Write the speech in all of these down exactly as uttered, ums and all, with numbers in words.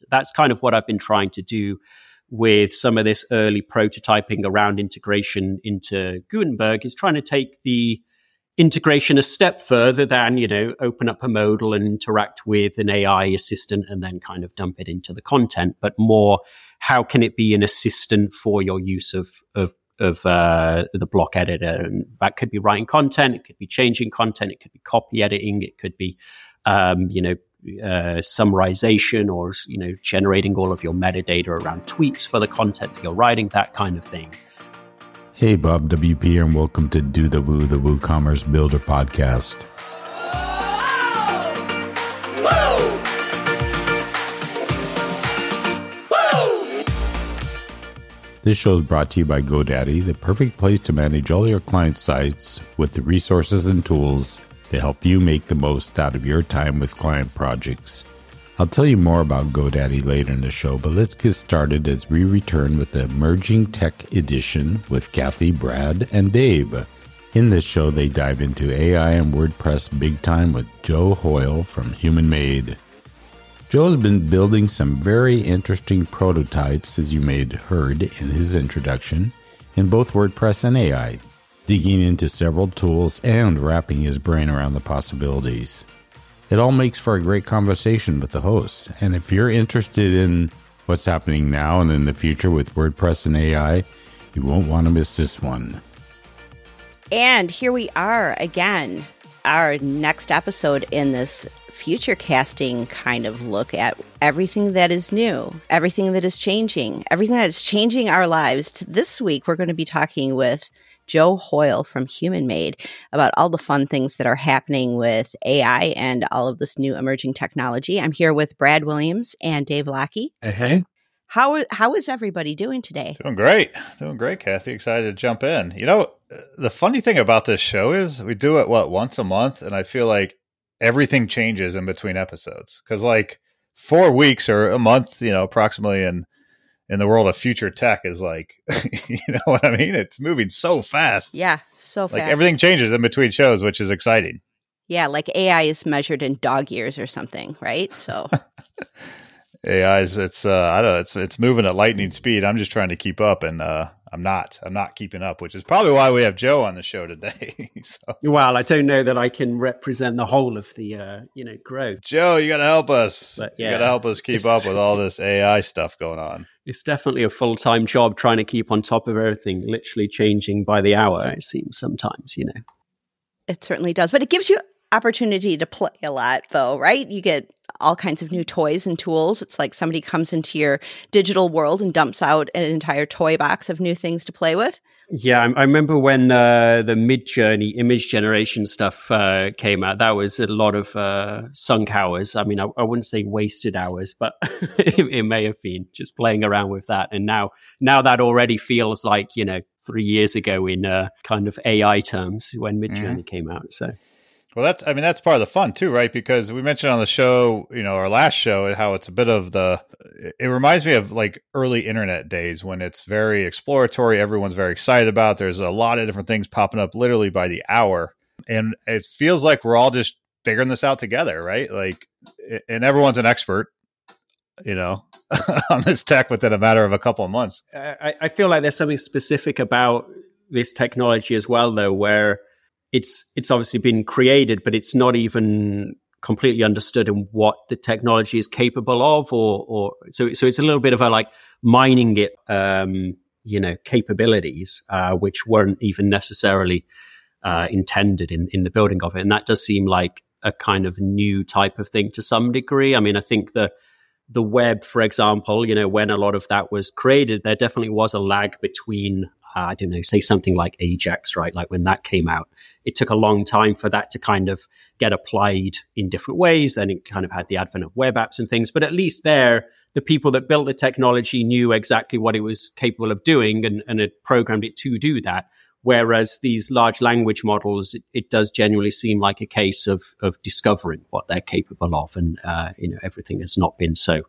that's kind of what I've been trying to do with some of this early prototyping around integration into Gutenberg, is trying to take the integration a step further than, you know, open up a modal and interact with an A I assistant and then kind of dump it into the content, but more how can it be an assistant for your use of of of uh, the block editor. And that could be writing content, it could be changing content, it could be copy editing, it could be, um, you know, uh, summarization, or, you know, generating all of your metadata around tweets for the content that you're writing, that kind of thing. Hey, Bob W P here, and welcome to Do the Woo, the WooCommerce Builder podcast. This show is brought to you by GoDaddy, the perfect place to manage all your client sites with the resources and tools to help you make the most out of your time with client projects. I'll tell you more about GoDaddy later in the show, but let's get started as we return with the Emerging Tech Edition with Kathy, Brad, and Dave. In this show, they dive into A I and WordPress big time with Joe Hoyle from Human Made. Joe has been building some very interesting prototypes, as you may have heard in his introduction, in both WordPress and A I, digging into several tools and wrapping his brain around the possibilities. It all makes for a great conversation with the hosts, and if you're interested in what's happening now and in the future with WordPress and A I, you won't want to miss this one. And here we are again, our next episode in this future casting kind of look at everything that is new, everything that is changing, everything that is changing our lives. This week, we're going to be talking with Joe Hoyle from Human Made about all the fun things that are happening with A I and all of this new emerging technology. I'm here with Brad Williams and Dave Lackey. Hey, hey. How, how is everybody doing today? Doing great. Doing great, Kathy. Excited to jump in. You know, the funny thing about this show is we do it, what, once a month? And I feel like everything changes in between episodes. Because like four weeks or a month, you know, approximately in in the world of future tech is like, you know what I mean? It's moving so fast. Yeah, so fast. Like everything changes in between shows, which is exciting. Yeah, like A I is measured in dog years or something, right? So A I is, it's, uh, I don't know, it's, it's moving at lightning speed. I'm just trying to keep up, and uh, I'm not, I'm not keeping up, which is probably why we have Joe on the show today. so. Well, I don't know that I can represent the whole of the, uh, you know, growth. Joe, you got to help us. But, yeah, you got to help us keep up with all this A I stuff going on. It's definitely a full-time job trying to keep on top of everything, literally changing by the hour, it seems sometimes, you know. It certainly does. But it gives you opportunity to play a lot, though, right? You get all kinds of new toys and tools. It's like somebody comes into your digital world and dumps out an entire toy box of new things to play with. Yeah, I, I remember when uh, the Midjourney image generation stuff uh, came out. That was a lot of uh, sunk hours. I mean, I, I wouldn't say wasted hours, but it, it may have been just playing around with that. And now, now that already feels like, you know, three years ago in uh, kind of A I terms when Midjourney mm-hmm. came out. So. Well, that's, I mean, that's part of the fun too, right? Because we mentioned on the show, you know, our last show, how it's a bit of the, it reminds me of like early internet days when it's very exploratory. Everyone's very excited about, there's a lot of different things popping up literally by the hour. And it feels like we're all just figuring this out together, right? Like, and everyone's an expert, you know, on this tech within a matter of a couple of months. I, I feel like there's something specific about this technology as well, though, where It's it's obviously been created, but it's not even completely understood in what the technology is capable of, or or so so it's a little bit of a like mining it, um, you know, capabilities uh, which weren't even necessarily uh, intended in in the building of it, and that does seem like a kind of new type of thing to some degree. I mean, I think the the web, for example, you know, when a lot of that was created, there definitely was a lag between. Uh, I don't know, say something like Ajax, right? Like when that came out, it took a long time for that to kind of get applied in different ways. Then it kind of had the advent of web apps and things. But at least there, the people that built the technology knew exactly what it was capable of doing and, and had programmed it to do that. Whereas these large language models, it, it does genuinely seem like a case of of discovering what they're capable of. And, uh, you know, everything has not been so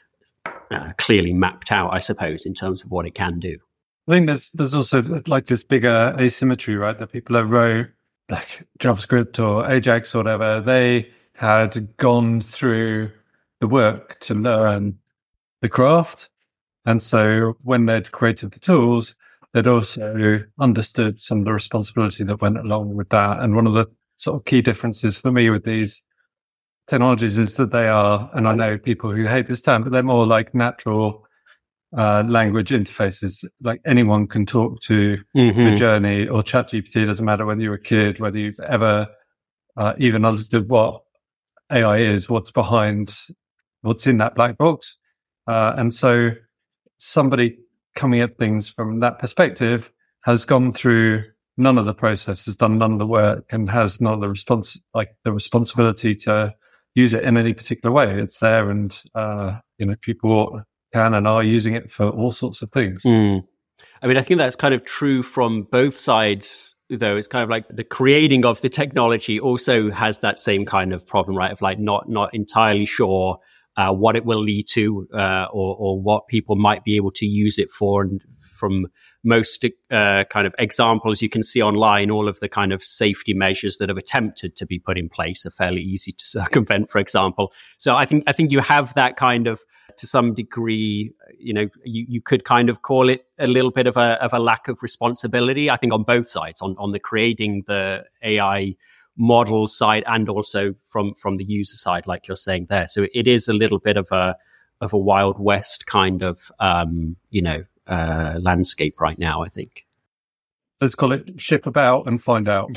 uh, clearly mapped out, I suppose, in terms of what it can do. I think there's there's also like this bigger asymmetry, right? That people that wrote like JavaScript or Ajax or whatever, they had gone through the work to learn the craft. And so when they'd created the tools, they'd also understood some of the responsibility that went along with that. And one of the sort of key differences for me with these technologies is that they are, and I know people who hate this term, but they're more like natural uh, language interfaces. Like anyone can talk to mm-hmm. Midjourney or ChatGPT. It doesn't matter whether you're a kid, whether you've ever uh, even understood what A I is, what's behind, what's in that black box. Uh, and so somebody coming at things from that perspective has gone through none of the process, has done none of the work, and has none of the response, like the responsibility to use it in any particular way. It's there, and uh, you know, people can and are using it for all sorts of things. Mm. I mean, I think that's kind of true from both sides, though. It's kind of like the creating of the technology also has that same kind of problem, right? Of like not not entirely sure uh, what it will lead to, uh, or or what people might be able to use it for. And from most uh, kind of examples you can see online, all of the kind of safety measures that have attempted to be put in place are fairly easy to circumvent, for example. So I think I think you have that kind of, to some degree, you know, you, you could kind of call it a little bit of a of a lack of responsibility, I think, on both sides, on, on the creating the A I model side and also from from the user side, like you're saying there. So it is a little bit of a of a Wild West kind of um, you know, uh, landscape right now, I think. Let's call it ship about and find out.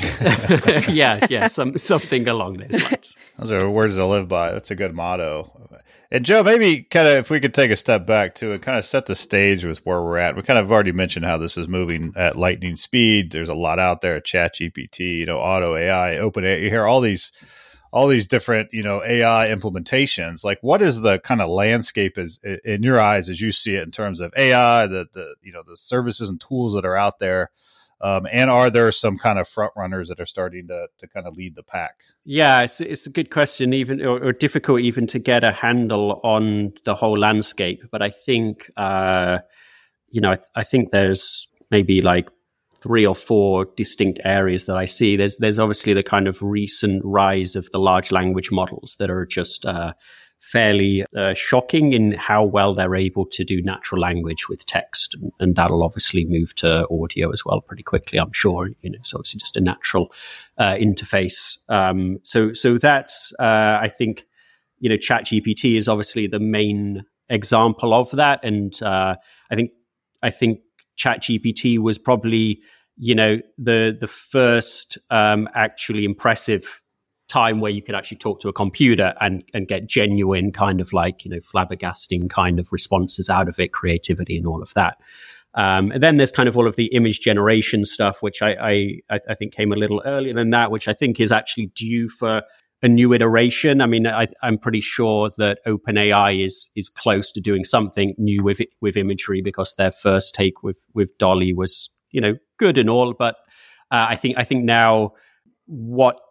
yeah, yeah, some something along those lines. Those are words to live by. That's a good motto. And Joe, maybe kind of if we could take a step back to it, kind of set the stage with where we're at. We kind of already mentioned how this is moving at lightning speed. There's a lot out there, ChatGPT, you know, Auto A I, OpenAI. You hear all these, all these different, you know, A I implementations. Like, what is the kind of landscape as in your eyes as you see it in terms of A I, the the you know the services and tools that are out there? Um, and are there some kind of front runners that are starting to to kind of lead the pack? Yeah, it's it's a good question, even or, or difficult even to get a handle on the whole landscape. But I think, uh, you know, I, I think there's maybe like three or four distinct areas that I see. There's there's obviously the kind of recent rise of the large language models that are just uh, fairly uh, shocking in how well they're able to do natural language with text, and, and that'll obviously move to audio as well pretty quickly, I'm sure. You know, it's obviously just a natural uh, interface. Um, so, so that's uh, I think, you know, ChatGPT is obviously the main example of that, and uh, I think I think ChatGPT was probably, you know, the the first um, actually impressive time where you could actually talk to a computer and and get genuine kind of like, you know, flabbergasting kind of responses out of it, creativity and all of that. Um, and then there's kind of all of the image generation stuff, which I, I I think came a little earlier than that, which I think is actually due for a new iteration. I mean, I, I'm pretty sure that OpenAI is is close to doing something new with it, with imagery, because their first take with with DALL-E was, you know, good and all, but uh, I think I think now what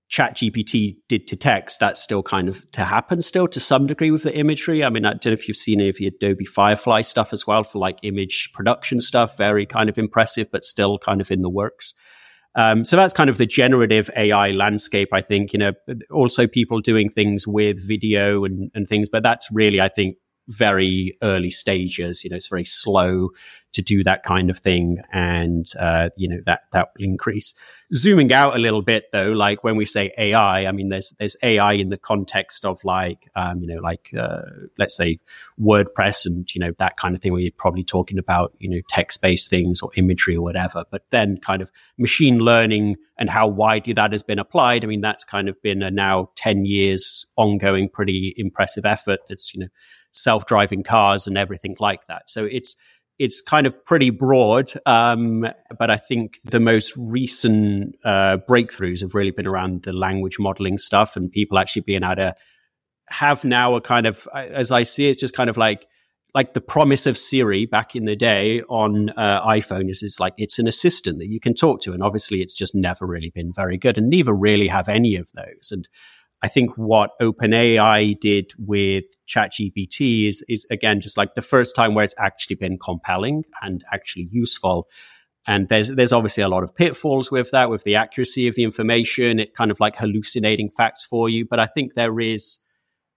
ChatGPT did to text, that's still kind of to happen still to some degree with the imagery. I mean, I don't know if you've seen any of the Adobe Firefly stuff as well for like image production stuff, very kind of impressive, but still kind of in the works. Um, so that's kind of the generative A I landscape, I think. You know, also people doing things with video and, and things, but that's really, I think, very early stages. You know, it's very slow to do that kind of thing, and uh, you know, that that will increase. Zooming out a little bit, though, like when we say A I, I mean, there's there's A I in the context of like, um, you know, like uh, let's say WordPress and, you know, that kind of thing, where you're probably talking about, you know, text-based things or imagery or whatever. But then kind of machine learning and how widely that has been applied. I mean, that's kind of been a now ten years ongoing, pretty impressive effort. That's, you know, self-driving cars and everything like that. So it's it's kind of pretty broad, um, but I think the most recent uh, breakthroughs have really been around the language modeling stuff, and people actually being able to have now a kind of, as I see it, it's just kind of like like the promise of Siri back in the day on uh, iPhone is, is like it's an assistant that you can talk to, and obviously it's just never really been very good, and neither really have any of those. And I think what OpenAI did with ChatGPT is, is again, just like the first time where it's actually been compelling and actually useful. And there's there's obviously a lot of pitfalls with that, with the accuracy of the information, it kind of like hallucinating facts for you. But I think there is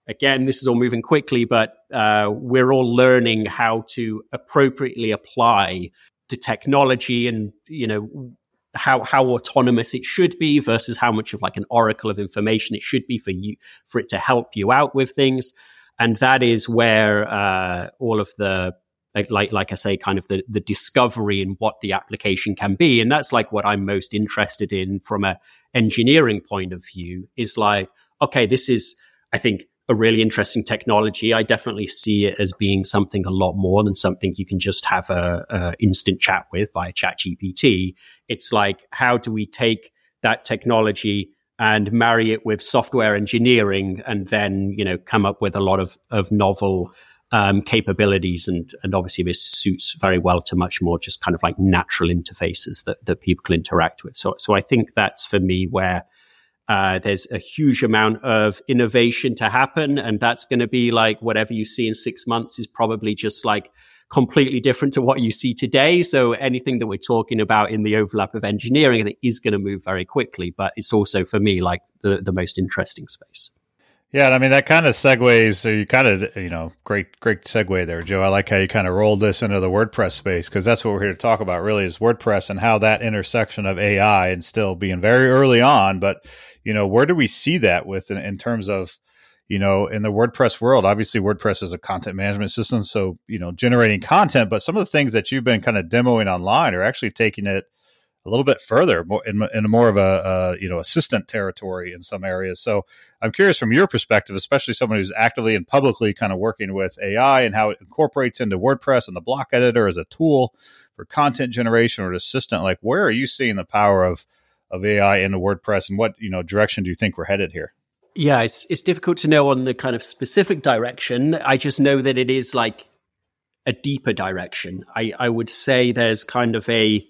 again, this is all moving quickly, but uh, we're all learning how to appropriately apply the technology and, you know, how how autonomous it should be versus how much of like an oracle of information it should be for you, for it to help you out with things. And that is where uh, all of the, like, like like I say, kind of the, the discovery in what the application can be. And that's like what I'm most interested in from a engineering point of view, is like, okay, this is, I think, a really interesting technology. I definitely see it as being something a lot more than something you can just have a, a instant chat with via ChatGPT. It's like, how do we take that technology and marry it with software engineering, and then, you know, come up with a lot of, of novel um, capabilities. And, and obviously this suits very well to much more just kind of like natural interfaces that, that people can interact with. So, so I think that's for me where Uh, there's a huge amount of innovation to happen, and that's going to be like whatever you see in six months is probably just like completely different to what you see today. So anything that we're talking about in the overlap of engineering, I think, is going to move very quickly, but it's also for me like the, the most interesting space. Yeah, and I mean, that kind of segues, so you kind of, you know, great, great segue there, Joe. I like how you kind of rolled this into the WordPress space, because that's what we're here to talk about really, is WordPress and how that intersection of A I, and still being very early on, but, you know, where do we see that with in, in terms of, you know, in the WordPress world? Obviously, WordPress is a content management system, so, you know, generating content, but some of the things that you've been kind of demoing online are actually taking it a little bit further, more in, in more of a, uh, you know, assistant territory in some areas. So I'm curious from your perspective, especially someone who's actively and publicly kind of working with A I and how it incorporates into WordPress and the block editor as a tool for content generation or an assistant. Like, where are you seeing the power of, of A I into WordPress, and what, you know, direction do you think we're headed here? Yeah, it's, it's difficult to know on the kind of specific direction. I just know that it is like a deeper direction. I, I would say there's kind of a,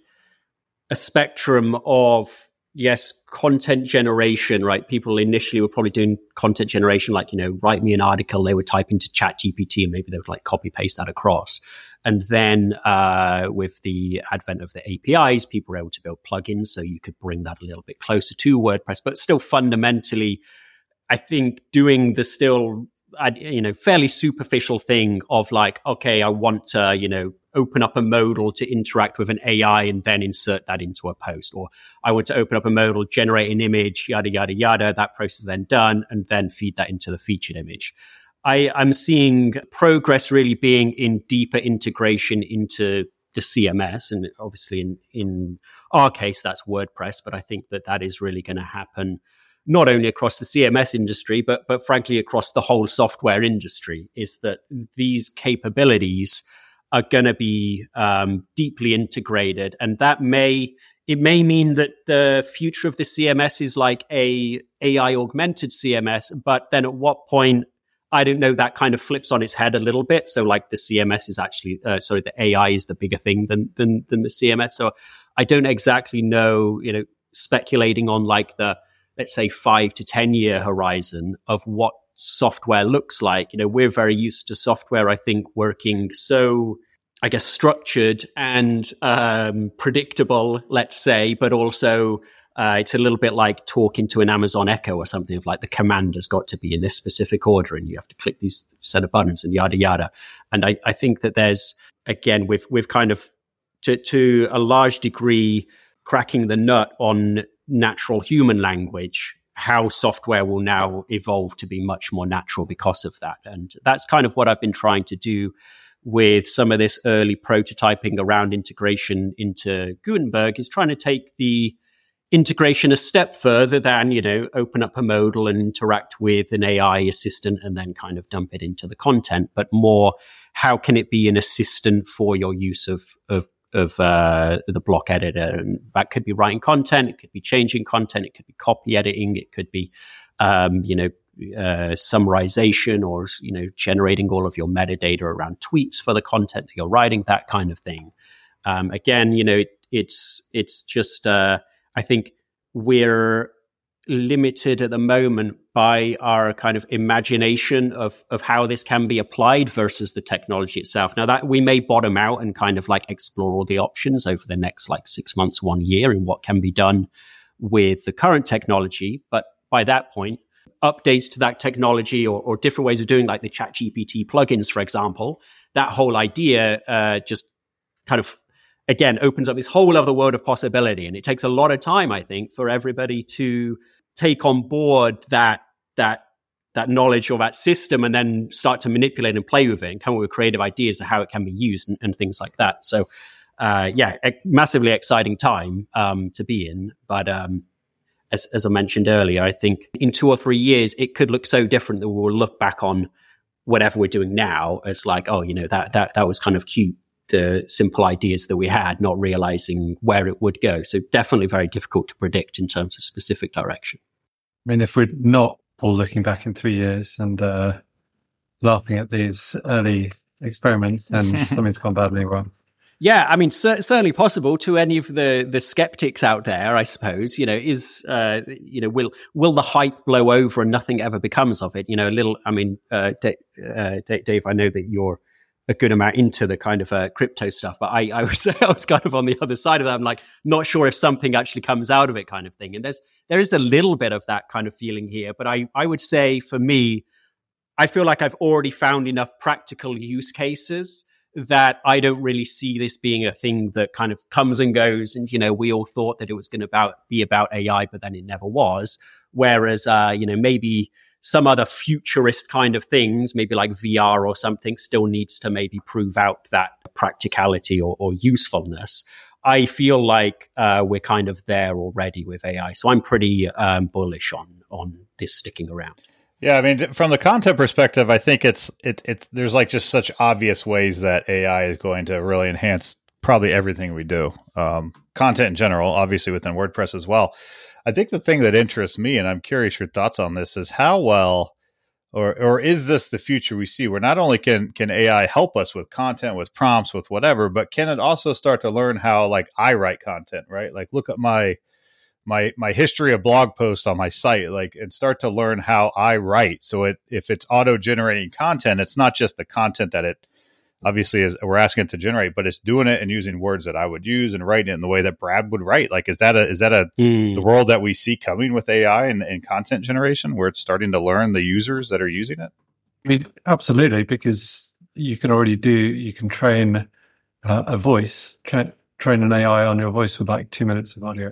a spectrum of, yes, content generation, right? People initially were probably doing content generation, like, you know, write me an article, they would type into ChatGPT and maybe they would like copy paste that across. And then uh, with the advent of the A P Is, people were able to build plugins, so you could bring that a little bit closer to WordPress, but still fundamentally, I think doing the still, you know, fairly superficial thing of like, okay, I want to, you know, open up a modal to interact with an A I and then insert that into a post. Or I want to open up a modal, generate an image, yada, yada, yada. That process is then done, and then feed that into the featured image. I, I'm seeing progress really being in deeper integration into the C M S. And obviously in, in our case, that's WordPress. But I think that that is really going to happen not only across the C M S industry, but, but frankly, across the whole software industry, is that these capabilities are going to be um, deeply integrated. And that may, it may mean that the future of the C M S is like a AI augmented C M S, but then at what point, I don't know, that kind of flips on its head a little bit. So like the C M S is actually, uh, sorry, the A I is the bigger thing than, than, than the C M S. So I don't exactly know, you know, speculating on like the, let's say five to ten year horizon of what software looks like. You know, we're very used to software, I think, working so, I guess, structured and um, predictable, let's say, but also uh, it's a little bit like talking to an Amazon Echo or something, of like the command has got to be in this specific order and you have to click these set of buttons and yada, yada. And I, I think that there's, again, we've, we've kind of, to, to a large degree, cracking the nut on natural human language, how software will now evolve to be much more natural because of that. And that's kind of what I've been trying to do with some of this early prototyping around integration into Gutenberg, is trying to take the integration a step further than, you know, open up a modal and interact with an A I assistant and then kind of dump it into the content, but more, how can it be an assistant for your use of, of of uh, the block editor? And that could be writing content, it could be changing content, it could be copy editing, it could be, um, you know, uh, summarization, or, you know, generating all of your metadata around tweets for the content that you're writing, that kind of thing. Um, again, you know, it, it's it's just, uh, I think we're limited at the moment by our kind of imagination of of how this can be applied versus the technology itself. Now, that we may bottom out and kind of like explore all the options over the next like six months, one year, in what can be done with the current technology. But by that point, updates to that technology or, or different ways of doing, like the ChatGPT plugins, for example, that whole idea uh, just kind of, again, opens up this whole other world of possibility. And it takes a lot of time, I think, for everybody to take on board that that that knowledge or that system and then start to manipulate and play with it and come up with creative ideas of how it can be used and, and things like that. So, uh, yeah, a massively exciting time um, to be in. But um, as, as I mentioned earlier, I think in two or three years, it could look so different that we will look back on whatever we're doing now as like, oh, you know, that that that was kind of cute, the simple ideas that we had, not realizing where it would go. So definitely very difficult to predict in terms of specific direction. I mean, if we're not all looking back in three years and uh, laughing at these early experiments, then something's gone badly wrong. Yeah, I mean, cer- certainly possible to any of the the skeptics out there, I suppose. You know, is uh, you know, will will the hype blow over and nothing ever becomes of it? You know, a little. I mean, uh, D- uh, D- Dave, I know that you're a good amount into the kind of uh, crypto stuff, but I, I was I was kind of on the other side of that. I'm like, not sure if something actually comes out of it, kind of thing. And there's there is a little bit of that kind of feeling here, but I I would say for me, I feel like I've already found enough practical use cases that I don't really see this being a thing that kind of comes and goes. And, you know, we all thought that it was going to about, be about A I, but then it never was. Whereas, uh, you know, maybe some other futurist kind of things, maybe like V R or something, still needs to maybe prove out that practicality or, or usefulness. I feel like uh, we're kind of there already with A I. So I'm pretty um, bullish on on this sticking around. Yeah, I mean, from the content perspective, I think it's it it's there's like just such obvious ways that A I is going to really enhance probably everything we do. Um, content in general, obviously within WordPress as well. I think the thing that interests me, and I'm curious your thoughts on this, is how well, or or is this the future we see, where not only can can A I help us with content, with prompts, with whatever, but can it also start to learn how, like, I write content, right? Like, look at my my my history of blog posts on my site, like, and start to learn how I write. So it if it's auto generating content, it's not just the content that it obviously is we're asking it to generate, but it's doing it and using words that I would use and writing it in the way that Brad would write. Like, is that a is that a mm. the world that we see coming with A I and, and content generation, where it's starting to learn the users that are using it? I mean, absolutely, because you can already do you can train uh, a voice, tra- train an A I on your voice with like two minutes of audio.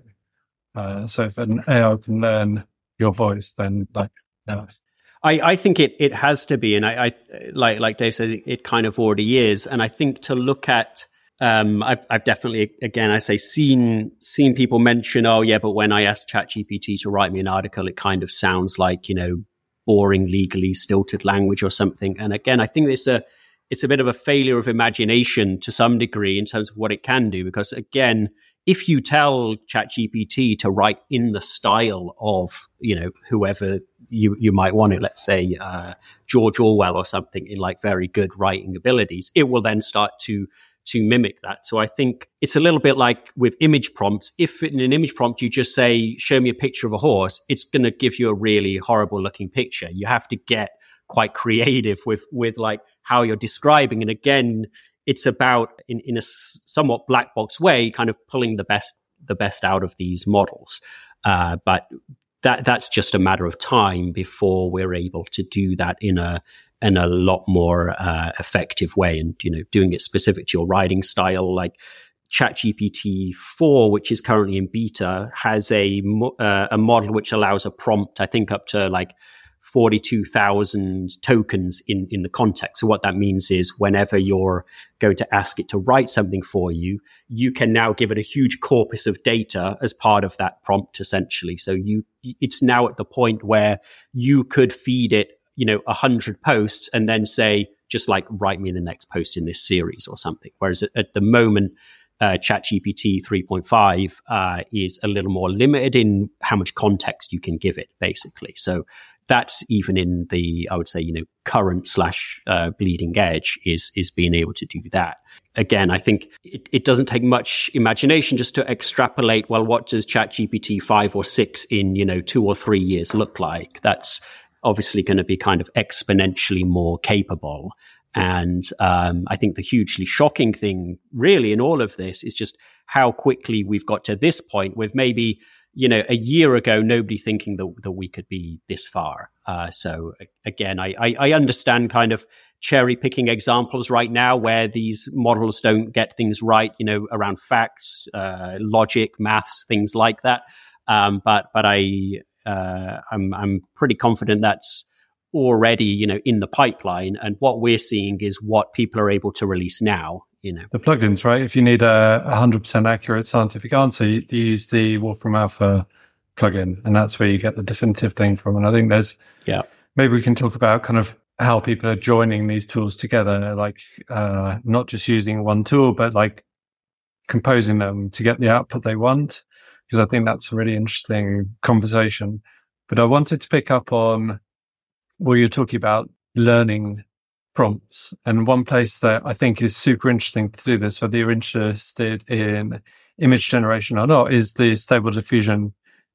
Uh, so if an A I can learn your voice, then like, no. I, I think it it has to be, and I, I like like Dave says, it, it kind of already is. And I think to look at, um, I've I've definitely again I say seen seen people mention, oh yeah, but when I asked ChatGPT to write me an article, it kind of sounds like, you know, boring, legally stilted language or something. And again, I think it's a it's a bit of a failure of imagination to some degree in terms of what it can do, because again, if you tell ChatGPT to write in the style of, you know, whoever you, you might want it, let's say uh, George Orwell or something, in like very good writing abilities, it will then start to to mimic that. So I think it's a little bit like with image prompts. If in an image prompt you just say, show me a picture of a horse, it's going to give you a really horrible looking picture. You have to get quite creative with with like how you're describing. And again, it's about, in, in a somewhat black box way, kind of pulling the best the best out of these models. Uh, but that that's just a matter of time before we're able to do that in a in a lot more uh, effective way. And, you know, doing it specific to your writing style, like ChatGPT four, which is currently in beta, has a uh, a model which allows a prompt, I think, up to like forty-two thousand tokens in, in the context. So what that means is whenever you're going to ask it to write something for you, you can now give it a huge corpus of data as part of that prompt, essentially. So you, it's now at the point where you could feed it, you know, a hundred posts and then say, just like, write me the next post in this series or something. Whereas at, at the moment, uh, ChatGPT three point five uh, is a little more limited in how much context you can give it, basically. So that's even in the, I would say, you know, current slash uh, bleeding edge is is being able to do that. Again, I think it, it doesn't take much imagination just to extrapolate, well, what does ChatGPT five or six in, you know, two or three years look like? That's obviously going to be kind of exponentially more capable. And um, I think the hugely shocking thing really in all of this is just how quickly we've got to this point with maybe you know, a year ago, nobody thinking that, that we could be this far. Uh, so again, I, I, I understand kind of cherry picking examples right now where these models don't get things right, you know, around facts, uh, logic, maths, things like that. Um, but but I uh, I'm I'm pretty confident that's already, you know, in the pipeline. And what we're seeing is what people are able to release now. You know, the plugins, right? If you need a one hundred percent accurate scientific answer, you, you use the Wolfram Alpha plugin, and that's where you get the definitive thing from. And I think there's, yeah, maybe we can talk about kind of how people are joining these tools together, like uh, not just using one tool, but like composing them to get the output they want, because I think that's a really interesting conversation. But I wanted to pick up on where you're talking about learning prompts. And one place that I think is super interesting to do this, whether you're interested in image generation or not, is the Stable Diffusion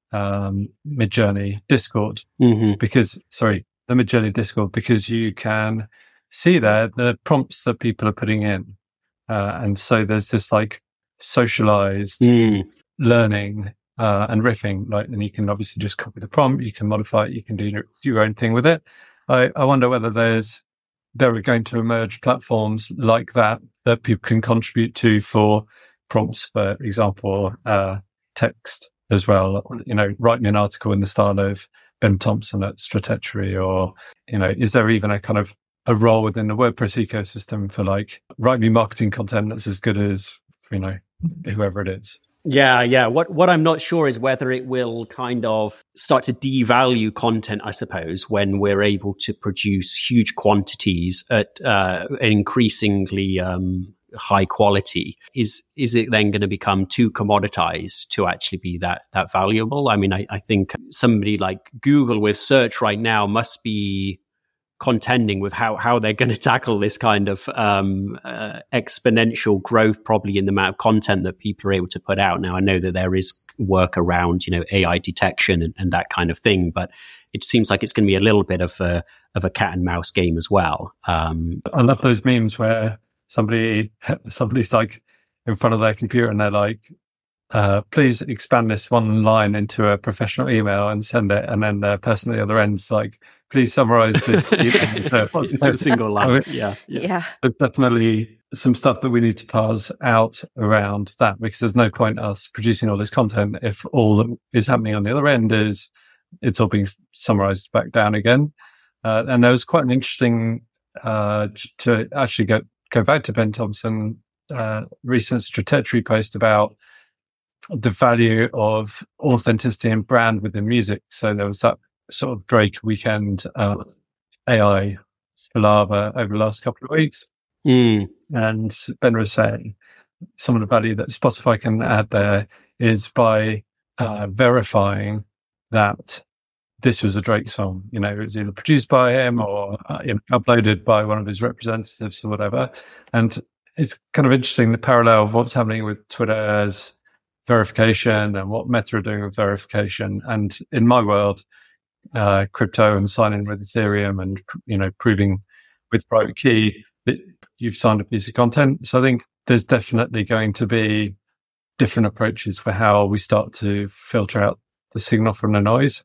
um, Midjourney Discord. Mm-hmm. Because, sorry, the Midjourney Discord, because you can see there the prompts that people are putting in. Uh, and so there's this like socialized mm. learning uh, and riffing, like, and you can obviously just copy the prompt, you can modify it, you can do your, your own thing with it. I, I wonder whether there's there are going to emerge platforms like that that people can contribute to for prompts, for example, uh, text as well. You know, write me an article in the style of Ben Thompson at Stratechery, or, you know, is there even a kind of a role within the WordPress ecosystem for like, write me marketing content that's as good as, you know, whoever it is? Yeah, yeah. What what I'm not sure is whether it will kind of start to devalue content, I suppose, when we're able to produce huge quantities at uh, an increasingly um, high quality. Is is it then going to become too commoditized to actually be that that valuable? I mean, I, I think somebody like Google with search right now must be contending with how, how they're going to tackle this kind of um, uh, exponential growth, probably in the amount of content that people are able to put out. Now, I know that there is work around, you know, A I detection and, and that kind of thing, but it seems like it's going to be a little bit of a of a cat and mouse game as well. Um, I love those memes where somebody somebody's like in front of their computer and they're like, Uh, please expand this one line into a professional email and send it. And then the person at the other end's like, please summarize this email into, into a single line. I mean, Yeah. yeah, yeah. There's definitely some stuff that we need to parse out around that, because there's no point us producing all this content if all that is happening on the other end is it's all being summarized back down again. Uh, and there was quite an interesting, uh, to actually go, go back to Ben Thompson, uh, recent Stratechery post about the value of authenticity and brand within music. So there was that sort of Drake weekend uh, A I palaver over the last couple of weeks. Mm. And Ben was saying some of the value that Spotify can add there is by uh, verifying that this was a Drake song. You know, it was either produced by him or uh, you know, uploaded by one of his representatives or whatever. And it's kind of interesting, the parallel of what's happening with Twitter's verification and what Meta are doing with verification. And in my world, uh, crypto and signing with Ethereum and, you know, proving with private key that you've signed a piece of content. So I think there's definitely going to be different approaches for how we start to filter out the signal from the noise.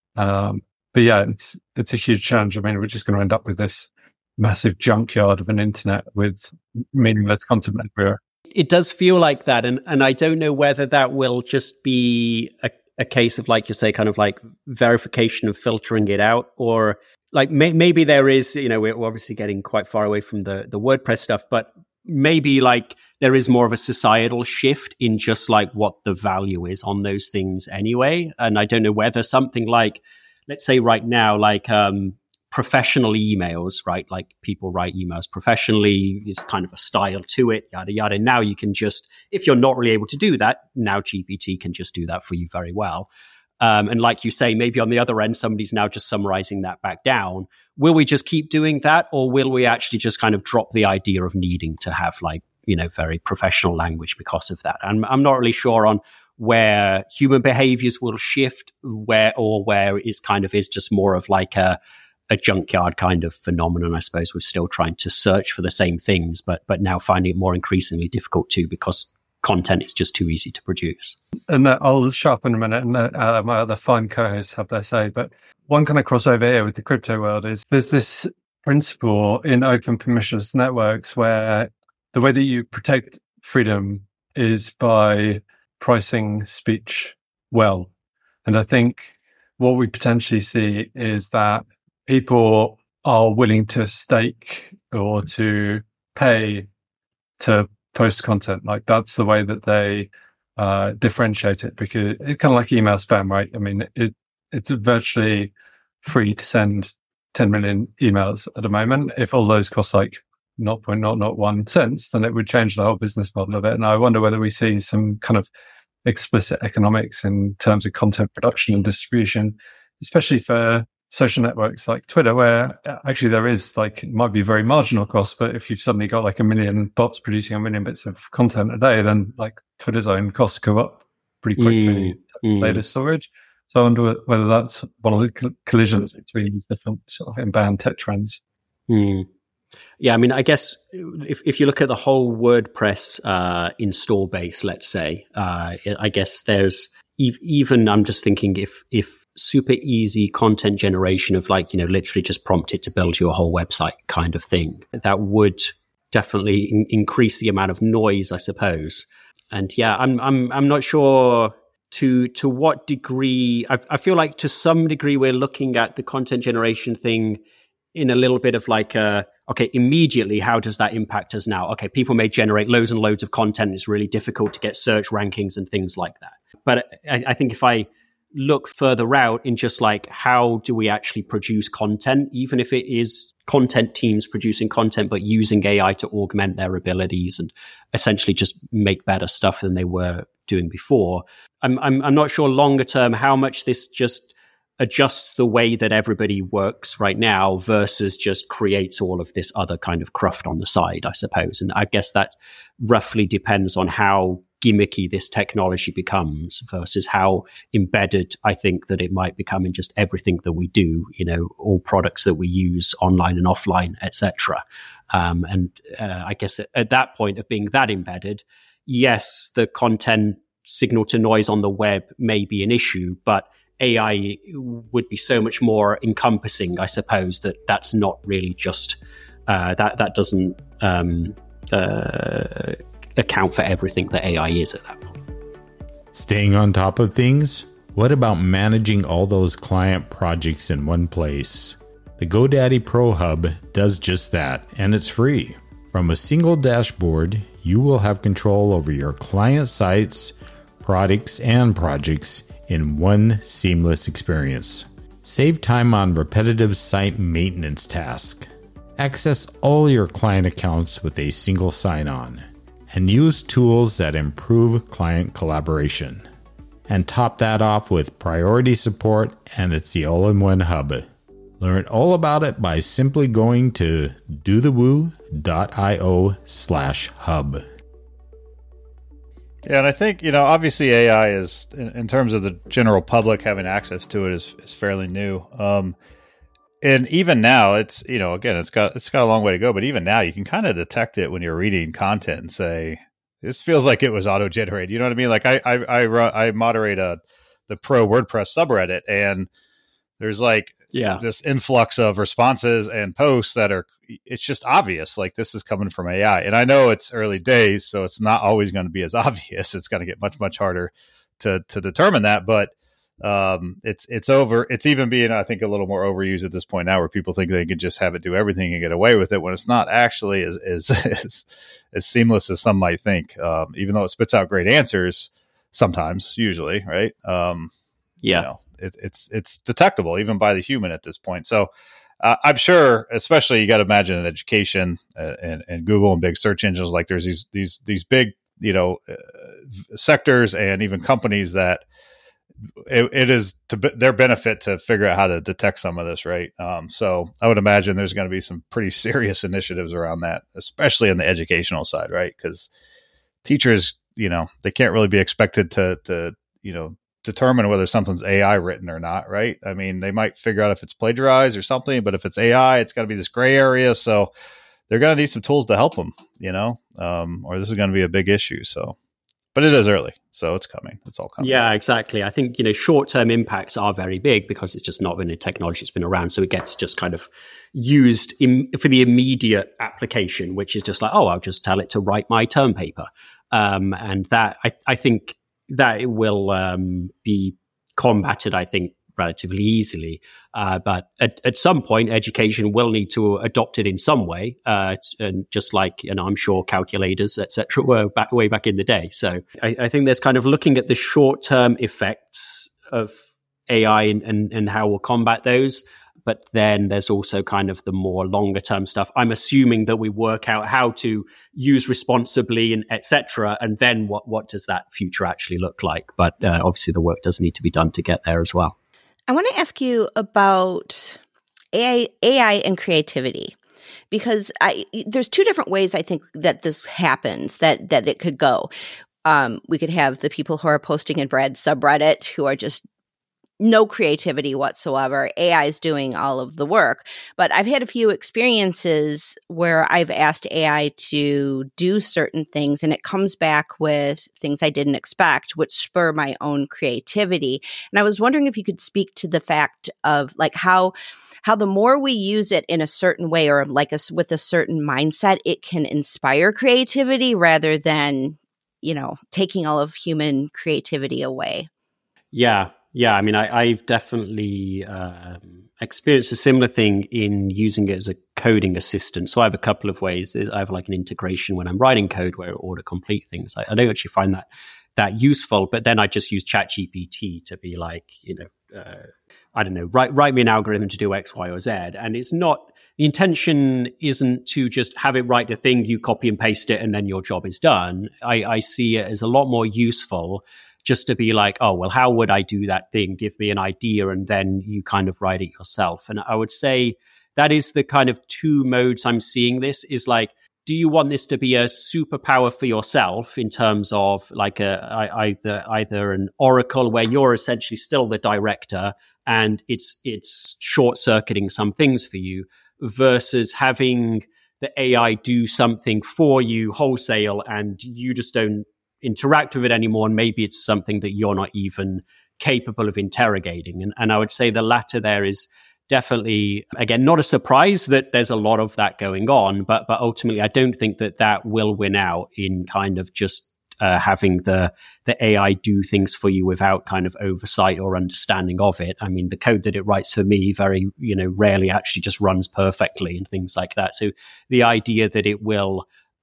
Um, but yeah, it's, it's a huge challenge. I mean, we're just going to end up with this massive junkyard of an internet with meaningless content everywhere. It does feel like that. And, and I don't know whether that will just be a, a case of, like you say, kind of like verification of filtering it out, or like may, maybe there is, you know, we're obviously getting quite far away from the, the WordPress stuff, but maybe like there is more of a societal shift in just like what the value is on those things anyway. And I don't know whether something like, let's say right now, like, um, professional emails, right? Like people write emails professionally, there's kind of a style to it, yada, yada. Now you can just, if you're not really able to do that, now G P T can just do that for you very well. Um, and like you say, maybe on the other end, somebody's now just summarizing that back down. Will we just keep doing that? Or will we actually just kind of drop the idea of needing to have like, you know, very professional language because of that? And I'm not really sure on where human behaviors will shift, where, or where it's kind of is just more of like a, a junkyard kind of phenomenon. I suppose we're still trying to search for the same things, but but now finding it more increasingly difficult to, because content is just too easy to produce. And uh, I'll shut up in a minute and let uh, my other fine co-hosts have their say. But one kind of crossover here with the crypto world is there's this principle in open permissionless networks where the way that you protect freedom is by pricing speech well. And I think what we potentially see is that people are willing to stake or to pay to post content. Like that's the way that they uh, differentiate it, because it's kind of like email spam, right? I mean, it it's virtually free to send ten million emails at the moment. If all those cost like zero point zero zero one cents, then it would change the whole business model of it. And I wonder whether we see some kind of explicit economics in terms of content production and distribution, especially for social networks like Twitter, where actually there is like, it might be very marginal cost, but if you've suddenly got like a million bots producing a million bits of content a day, then like Twitter's own costs go up pretty quickly mm, mm. data storage. So I wonder whether that's one of the collisions between these different sort of inbound tech trends. Mm. Yeah, I mean, I guess if, if you look at the whole WordPress uh, install base, let's say, uh, I guess there's ev- even, I'm just thinking if if super easy content generation of like, you know, literally just prompt it to build you a whole website kind of thing, that would definitely in- increase the amount of noise, I suppose. And yeah, I'm I'm I'm not sure to to what degree. I, I feel like to some degree we're looking at the content generation thing in a little bit of like a, okay, immediately, how does that impact us now? Okay, people may generate loads and loads of content. It's really difficult to get search rankings and things like that. But I, I think if I look further out in just like, how do we actually produce content, even if it is content teams producing content, but using A I to augment their abilities and essentially just make better stuff than they were doing before. I'm, I'm, I'm not sure longer term how much this just adjusts the way that everybody works right now versus just creates all of this other kind of cruft on the side, I suppose. And I guess that roughly depends on how gimmicky this technology becomes versus how embedded I think that it might become in just everything that we do, you know, all products that we use online and offline, et cetera. Um, and uh, I guess at, at that point of being that embedded, yes, the content signal to noise on the web may be an issue, but A I would be so much more encompassing, I suppose, that that's not really just, uh, that, that doesn't um, uh, account for everything that A I is at that point. Staying on top of things, what about managing all those client projects in one place? The GoDaddy Pro Hub does just that, and it's free. From a single dashboard, you will have control over your client sites, products, and projects in one seamless experience. Save time on repetitive site maintenance tasks. Access all your client accounts with a single sign-on. And use tools that improve client collaboration. And top that off with priority support, and it's the all-in-one hub. Learn all about it by simply going to dothewoo.io slash hub. Yeah, and I think, you know, obviously A I is, in, in terms of the general public having access to it, is is fairly new. Um, and even now, it's, you know, again, it's got it's got a long way to go. But even now, you can kind of detect it when you're reading content and say, this feels like it was auto generated. You know what I mean? Like I I I, run, I moderate a the pro WordPress subreddit, and there's like yeah. this influx of responses and posts that are, it's just obvious, like this is coming from A I. And I know it's early days, so it's not always going to be as obvious. It's going to get much, much harder to to determine that. But um, it's it's over. It's even being, I think, a little more overused at this point now, where people think they can just have it do everything and get away with it, when it's not actually as as as, as seamless as some might think. Um, even though it spits out great answers, sometimes, usually, right? Um, yeah. You know, it, it's it's detectable even by the human at this point. So uh, I'm sure, especially you got to imagine in education uh, and, and Google and big search engines, like there's these these these big, you know, uh, sectors and even companies that it, it is to be, their benefit to figure out how to detect some of this, right? Um, so I would imagine there's going to be some pretty serious initiatives around that, especially in the educational side, right? Because teachers, you know, they can't really be expected to to you know determine whether something's A I written or not, right? I mean, they might figure out if it's plagiarized or something, but if it's A I, it's got to be this gray area. So they're going to need some tools to help them, you know, um, or this is going to be a big issue. So but it is early, so it's coming. It's all coming. Yeah, exactly. I think, you know, short-term impacts are very big because it's just not been a technology that's been around. So it gets just kind of used in, for the immediate application, which is just like, oh, I'll just tell it to write my term paper. Um, and that, I, I think that it will um, be combated, I think, relatively easily. Uh, but at, at some point, education will need to adopt it in some way. Uh, and just like, you know, I'm sure calculators, et cetera, were back way back in the day. So I, I think there's kind of looking at the short-term effects of A I and, and, and how we'll combat those. But then there's also kind of the more longer term stuff. I'm assuming that we work out how to use responsibly and et cetera. And then what, what does that future actually look like? But uh, obviously the work does need to be done to get there as well. I want to ask you about A I, A I and creativity, because I, there's two different ways I think that this happens, that that it could go. Um, we could have the people who are posting in Brad's subreddit who are just no creativity whatsoever. A I is doing all of the work. But I've had a few experiences where I've asked A I to do certain things, and it comes back with things I didn't expect, which spur my own creativity. And I was wondering if you could speak to the fact of like how how the more we use it in a certain way or like a, with a certain mindset, it can inspire creativity rather than, you know, taking all of human creativity away. Yeah. Yeah, I mean, I, I've definitely um, experienced a similar thing in using it as a coding assistant. So I have a couple of ways. There's, I have like an integration when I'm writing code where it autocomplete things. I, I don't actually find that that useful, but then I just use ChatGPT to be like, you know, uh, I don't know, write write me an algorithm to do X, Y, or Z. And it's not, the intention isn't to just have it write the thing, you copy and paste it, and then your job is done. I, I see it as a lot more useful just to be like, oh, well, how would I do that thing? Give me an idea, and then you kind of write it yourself. And I would say that is the kind of two modes I'm seeing this is like, do you want this to be a superpower for yourself in terms of like a either either an oracle where you're essentially still the director and it's it's short-circuiting some things for you, versus having the A I do something for you wholesale and you just don't interact with it anymore, and maybe it's something that you're not even capable of interrogating. And, and I would say the latter there is definitely, again, not a surprise that there's a lot of that going on, but but ultimately I don't think that that will win out in kind of just uh, having the the A I do things for you without kind of oversight or understanding of it. I mean, the code that it writes for me very, you know, rarely actually just runs perfectly and things like that. So the idea that it will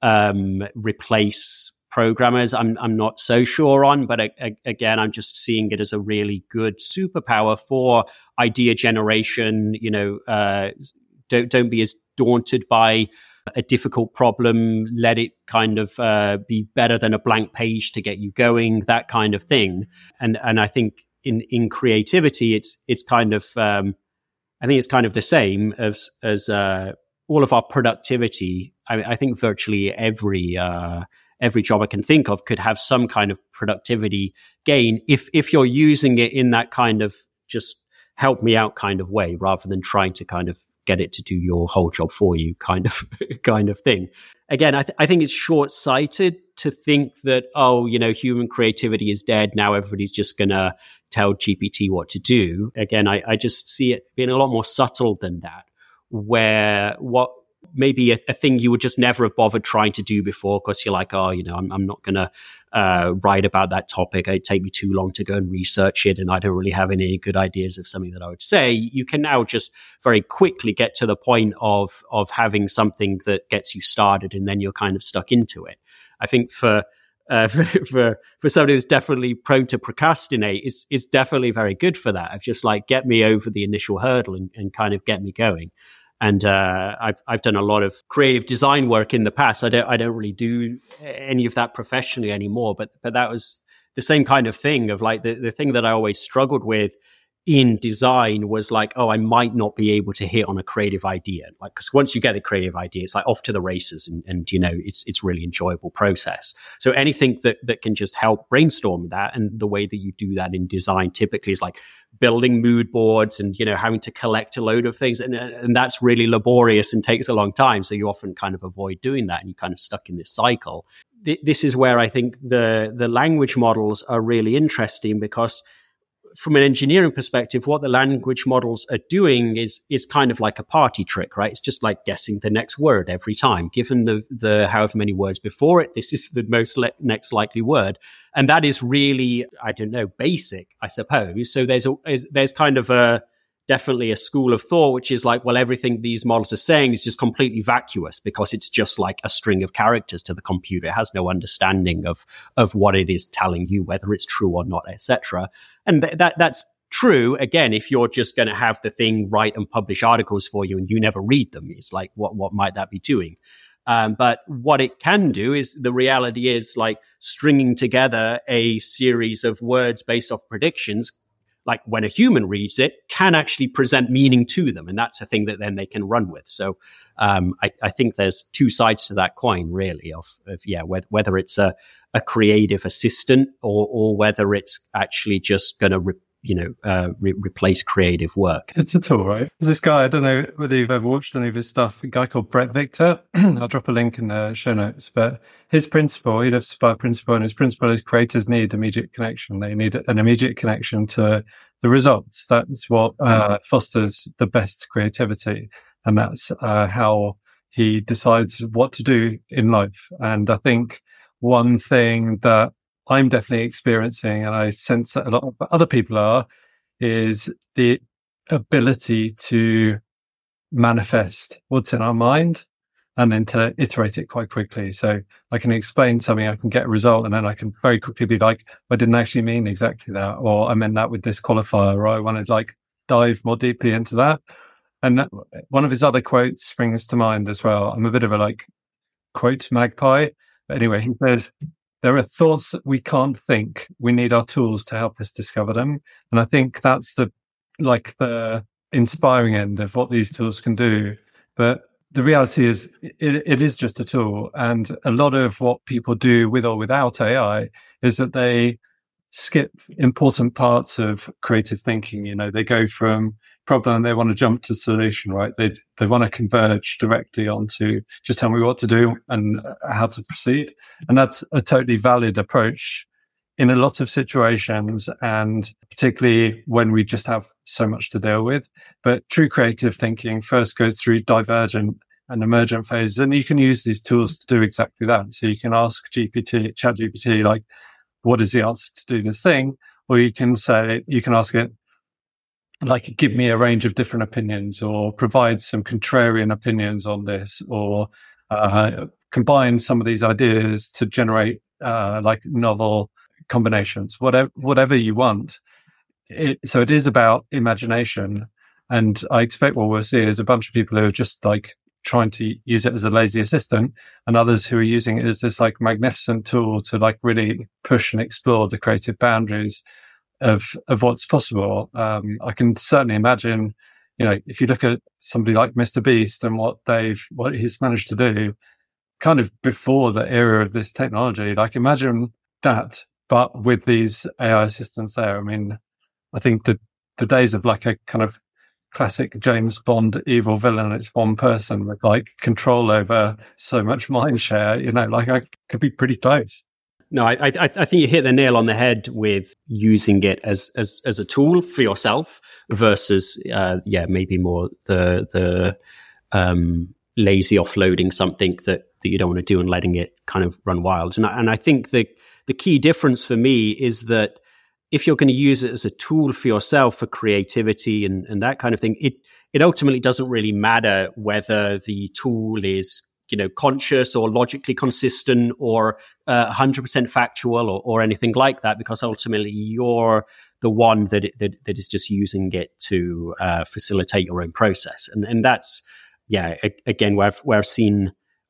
um, replace programmers, I'm I'm not so sure on, but a, a, again, I'm just seeing it as a really good superpower for idea generation. You know, uh, don't don't be as daunted by a difficult problem. Let it kind of uh, be better than a blank page to get you going. That kind of thing. And and I think in in creativity, it's it's kind of um, I think it's kind of the same as as uh, all of our productivity. I, I think virtually every uh, every job I can think of could have some kind of productivity gain if if you're using it in that kind of just help me out kind of way, rather than trying to kind of get it to do your whole job for you kind of kind of thing. Again, I, th- I think it's short-sighted to think that, oh, you know, human creativity is dead. Now everybody's just going to tell G P T what to do. Again, I, I just see it being a lot more subtle than that, where what maybe a, a thing you would just never have bothered trying to do before because you're like, oh, you know, I'm, I'm not going to uh, write about that topic. It'd take me too long to go and research it, and I don't really have any good ideas of something that I would say. You can now just very quickly get to the point of of having something that gets you started, and then you're kind of stuck into it. I think for uh, for, for for somebody that's definitely prone to procrastinate, it's, it's definitely very good for that. Of just like, get me over the initial hurdle and, and kind of get me going. And uh, I've I've done a lot of creative design work in the past. I don't I don't really do any of that professionally anymore. But but that was the same kind of thing of like the, the thing that I always struggled with in design was like, oh, I might not be able to hit on a creative idea. Like, because once you get the creative idea, it's like off to the races, and, and you know, it's it's really enjoyable process. So anything that that can just help brainstorm that, and the way that you do that in design typically is like building mood boards and, you know, having to collect a load of things, and and that's really laborious and takes a long time. So you often kind of avoid doing that, and you're kind of stuck in this cycle. This is where I think the the language models are really interesting, because from an engineering perspective, what the language models are doing is is kind of like a party trick, right? It's just like guessing the next word every time. Given the the however many words before it, this is the most le- next likely word, and that is really, I don't know, basic, I suppose. So there's a there's kind of a definitely a school of thought which is like, well, everything these models are saying is just completely vacuous, because it's just like a string of characters to the computer. It has no understanding of of what it is telling you, whether it's true or not, et cetera. And th- that that's true, again, if you're just going to have the thing write and publish articles for you and you never read them. It's like, what what might that be doing? Um, but what it can do is, the reality is, like, stringing together a series of words based off predictions, like when a human reads it, can actually present meaning to them. And that's a thing that then they can run with. So um, I, I think there's two sides to that coin, really, of, of yeah, whether, whether it's a, a creative assistant or, or whether it's actually just going to, re- you know, uh, re- replace creative work. It's a tool, right? There's this guy, I don't know whether you've ever watched any of his stuff, a guy called Brett Victor. I'll drop a link in the show notes. But his principle, he lives by principle, and his principle is creators need immediate connection. They need an immediate connection to the results. That's what uh, fosters the best creativity. And that's uh, how he decides what to do in life. And I think one thing that I'm definitely experiencing, and I sense that a lot of other people are, is the ability to manifest what's in our mind and then to iterate it quite quickly. So I can explain something, I can get a result, and then I can very quickly be like, I didn't actually mean exactly that, or I meant that with this qualifier, or I want to like dive more deeply into that. And that, one of his other quotes springs to mind as well. I'm a bit of a like quote magpie. But anyway, he says, there are thoughts that we can't think. We need our tools to help us discover them. And I think that's the, like the inspiring end of what these tools can do. But the reality is it, it is just a tool. And a lot of what people do with or without A I is that they skip important parts of creative thinking. You know, they go from problem, they want to jump to solution, right? They they want to converge directly onto just tell me what to do and how to proceed. And that's a totally valid approach in a lot of situations, and particularly when we just have so much to deal with. But true creative thinking first goes through divergent and emergent phases, and you can use these tools to do exactly that. So you can ask G P T, ChatGPT, like, what is the answer to do this thing? Or you can say, you can ask it, like, give me a range of different opinions, or provide some contrarian opinions on this, or uh, combine some of these ideas to generate uh, like novel combinations, whatever, whatever you want. It, so it is about imagination. And I expect what we'll see is a bunch of people who are just like trying to use it as a lazy assistant, and others who are using it as this like magnificent tool to like really push and explore the creative boundaries of of what's possible. Um, I can certainly imagine, you know, if you look at somebody like Mister Beast and what they've, what he's managed to do kind of before the era of this technology, like imagine that, but with these A I assistants there. I mean, I think the, the days of like a kind of classic James Bond evil villain, it's one person with like control over so much mind share, you know, like I could be pretty close. No, I, I, I think you hit the nail on the head with using it as as, as a tool for yourself versus, uh, yeah, maybe more the the um, lazy offloading something that, that you don't want to do and letting it kind of run wild. And I, and I think the the key difference for me is that if you're going to use it as a tool for yourself for creativity and, and that kind of thing, it it ultimately doesn't really matter whether the tool is, you know, conscious or logically consistent or uh, one hundred percent factual or, or anything like that, because ultimately you're the one that it, that, that is just using it to uh, facilitate your own process. And and that's, yeah, a, again, where I've, where I've seen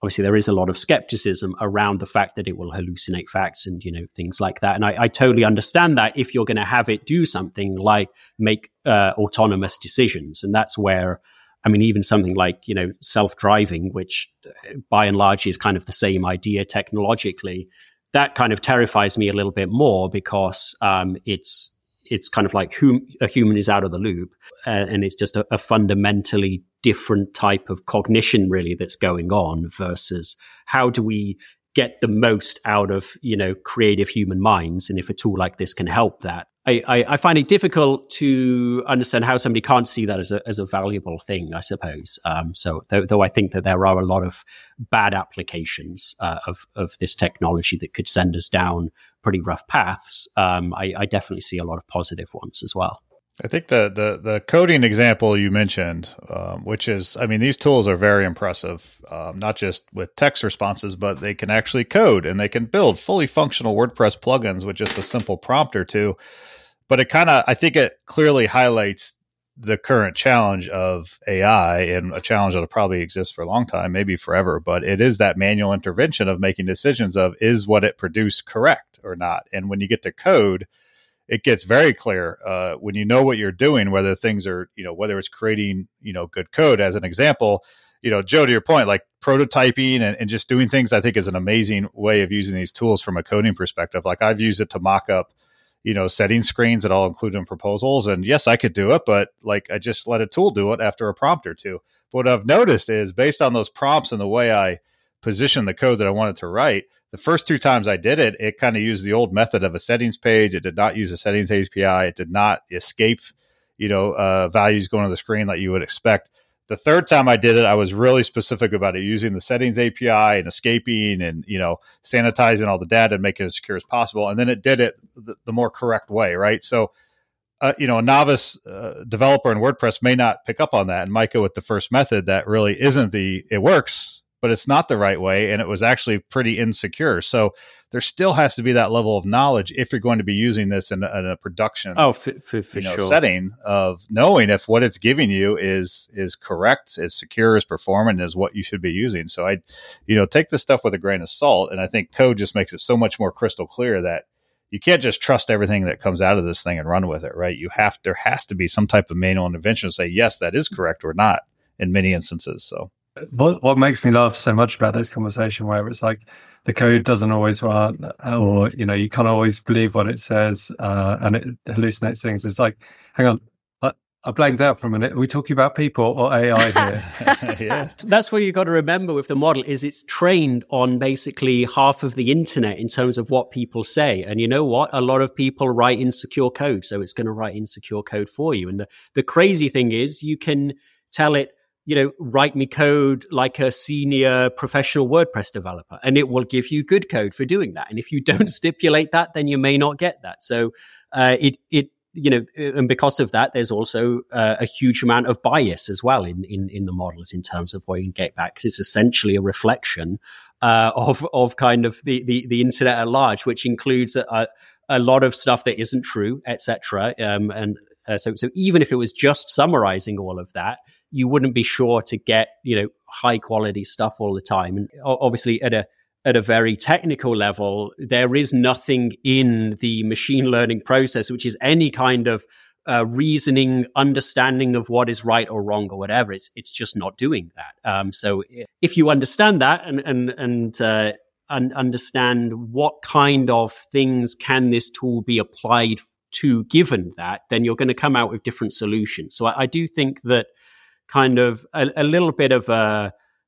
obviously there is a lot of skepticism around the fact that it will hallucinate facts and, you know, things like that. And I, I totally understand that if you're going to have it do something like make uh, autonomous decisions. And that's where, I mean, even something like, you know, self-driving, which by and large is kind of the same idea technologically, that kind of terrifies me a little bit more because um, it's it's kind of like hum- a human is out of the loop, uh, and it's just a, a fundamentally different type of cognition really that's going on versus how do we get the most out of, you know, creative human minds. And if a tool like this can help that, I, I, I find it difficult to understand how somebody can't see that as a as a valuable thing, I suppose. Um, so though, though I think that there are a lot of bad applications uh, of, of this technology that could send us down pretty rough paths, um, I, I definitely see a lot of positive ones as well. I think the the the coding example you mentioned, um, which is, I mean, these tools are very impressive, um, not just with text responses, but they can actually code and they can build fully functional WordPress plugins with just a simple prompt or two. But it kind of, I think it clearly highlights the current challenge of A I, and a challenge that'll probably exist for a long time, maybe forever. But it is that manual intervention of making decisions of, is what it produced correct or not? And when you get to code, it gets very clear uh, when you know what you're doing, whether things are, you know, whether it's creating, you know, good code. As an example, you know, Joe, to your point, like prototyping and, and just doing things, I think is an amazing way of using these tools from a coding perspective. Like I've used it to mock up, you know, setting screens that I'll include in proposals. And yes, I could do it, but like I just let a tool do it after a prompt or two. But what I've noticed is based on those prompts and the way I position the code that I wanted to write, the first two times I did it, it kind of used the old method of a settings page. It did not use a settings A P I. It did not escape, you know, uh, values going to the screen like you would expect. The third time I did it, I was really specific about it, using the settings A P I and escaping and, you know, sanitizing all the data and making it as secure as possible. And then it did it the, the more correct way, right? So, uh, you know, a novice uh, developer in WordPress may not pick up on that and might go with the first method that really isn't the, it works, but it's not the right way. And it was actually pretty insecure. So there still has to be that level of knowledge if you're going to be using this in a, in a production oh, for, for, for you know, sure. setting, of knowing if what it's giving you is is correct, is secure, is performant, is what you should be using. So I, you know, take this stuff with a grain of salt. And I think code just makes it so much more crystal clear that you can't just trust everything that comes out of this thing and run with it, right? You have, there has to be some type of manual intervention to say, yes, that is correct or not in many instances. So What what makes me laugh so much about this conversation, where it's like the code doesn't always run, or you know, you can't always believe what it says, uh, and it hallucinates things. It's like, hang on, I, I blanked out for a minute. Are we talking about people or A I here? yeah, that's what you got to remember with the model is it's trained on basically half of the internet in terms of what people say. And you know what? A lot of people write insecure code, so it's going to write insecure code for you. And the, the crazy thing is you can tell it, you know, write me code like a senior professional WordPress developer, and it will give you good code for doing that. And if you don't stipulate that, then you may not get that. So uh, it, it, you know, and because of that, there's also uh, a huge amount of bias as well in, in, in the models in terms of what you can get back, because it's essentially a reflection uh, of, of kind of the, the, the internet at large, which includes a, a lot of stuff that isn't true, et cetera. Um, and uh, so, so even if it was just summarizing all of that, you wouldn't be sure to get, you know, high quality stuff all the time. And obviously at a at a very technical level, there is nothing in the machine learning process which is any kind of uh, reasoning, understanding of what is right or wrong or whatever. It's it's just not doing that. Um, so if you understand that and and and uh, un- understand what kind of things can this tool be applied to, given that, then you're going to come out with different solutions. So I, I do think that kind of a, a little bit of a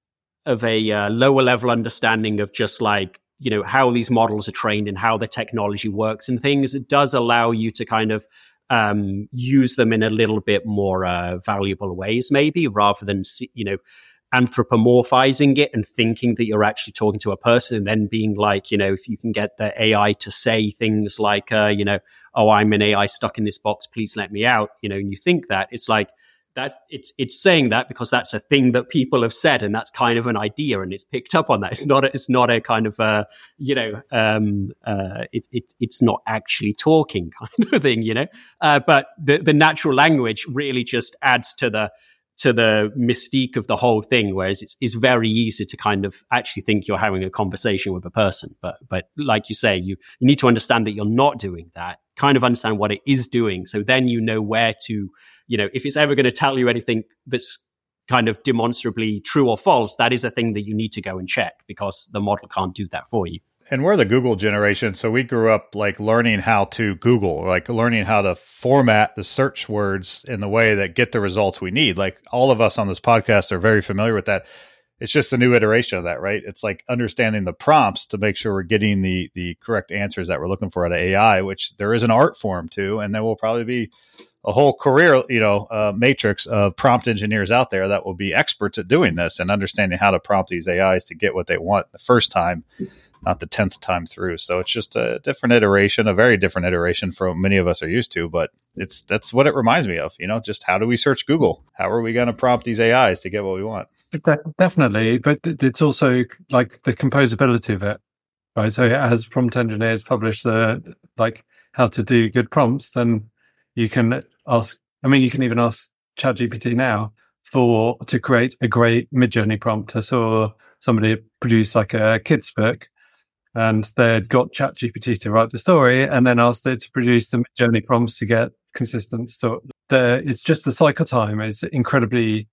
of a uh, lower level understanding of just like, you know, how these models are trained and how the technology works and things, it does allow you to kind of um, use them in a little bit more uh, valuable ways, maybe, rather than, you know, anthropomorphizing it and thinking that you're actually talking to a person, and then being like, you know, if you can get the A I to say things like, uh, you know, oh, I'm an A I stuck in this box, please let me out, you know, and you think that, it's like, that it's it's saying that because that's a thing that people have said, and that's kind of an idea, and it's picked up on that. It's not a, it's not a kind of a, you know, um, uh, it, it it's not actually talking kind of thing, you know. Uh, but the the natural language really just adds to the to the mystique of the whole thing. Whereas it's, it's very easy to kind of actually think you're having a conversation with a person. But, but like you say, you, you need to understand that you're not doing that, kind of understand what it is doing. So then you know where to, you know, if it's ever going to tell you anything that's kind of demonstrably true or false, that is a thing that you need to go and check, because the model can't do that for you. And we're the Google generation, so we grew up like learning how to Google, like learning how to format the search words in the way that get the results we need. Like all of us on this podcast are very familiar with that. It's just a new iteration of that, right? It's like understanding the prompts to make sure we're getting the the correct answers that we're looking for out of A I, which there is an art form too, and there will probably be a whole career, you know, uh, matrix of prompt engineers out there that will be experts at doing this and understanding how to prompt these A Is to get what they want the first time, not the tenth time through. So it's just a different iteration, a very different iteration from what many of us are used to. But it's that's what it reminds me of, you know, just how do we search Google? How are we going to prompt these A Is to get what we want? Definitely. But it's also like the composability of it, right? So as prompt engineers publish the, like how to do good prompts, then you can ask, I mean, you can even ask ChatGPT now for, to create a great Midjourney prompt. I saw somebody produce like a kid's book, and they'd got ChatGPT to write the story and then asked it to produce the Midjourney prompts to get consistent story. The, it's just the cycle time is incredibly